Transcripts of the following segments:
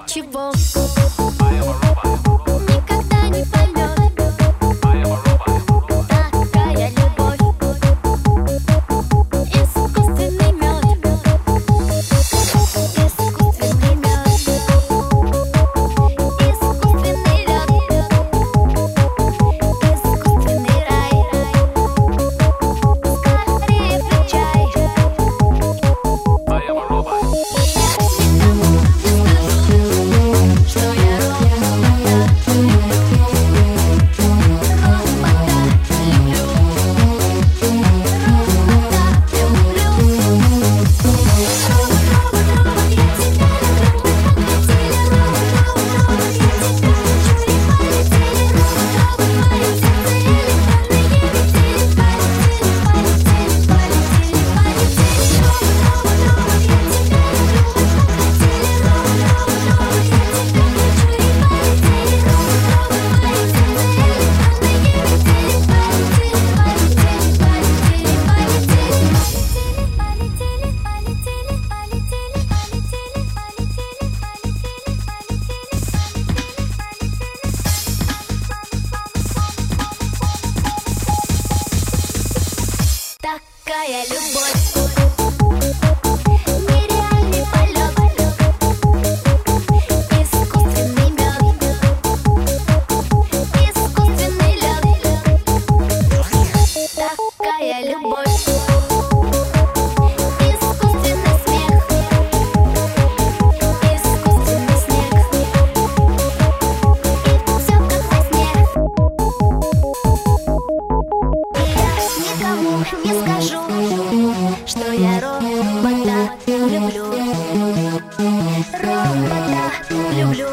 ничего никогда не поймет. Такая любовь, искусственный мед, искусственный мед, искусственный лед, искусственный рай. Скорее включай. Что я робота люблю, такая любовь. Нереальный полет, искусственный мед, искусственный лед, такая любовь. Искусственный смех, искусственный снег, и все как во сне. И я никому не скажу, что я робота люблю, робота люблю,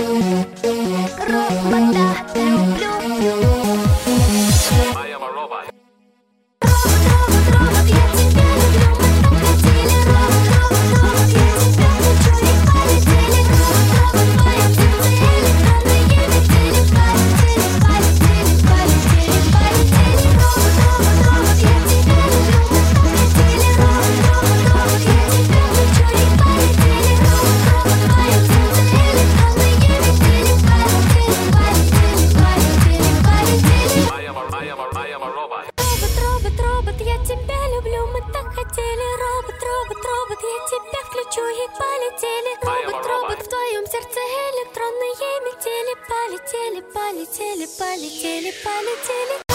робота люблю. Робот, я тебя люблю, мы так хотели. Робот, я тебя хочу и полетели. Робот, в твоем сердце электронные метели. Полетели, полетели, полетели, полетели. Робот, я тебя люблю, мы так хотели. Робот, я тебя хочу и полетели. Робот, в твоем сердце электронные метели. Полетели, полетели, полетели, полетели. Робот, я тебя люблю, мы так хотели. Робот, я тебя включу и полетели. Робот, в твоем сердце электронные метели. Полетели, полетели, полетели, полетели.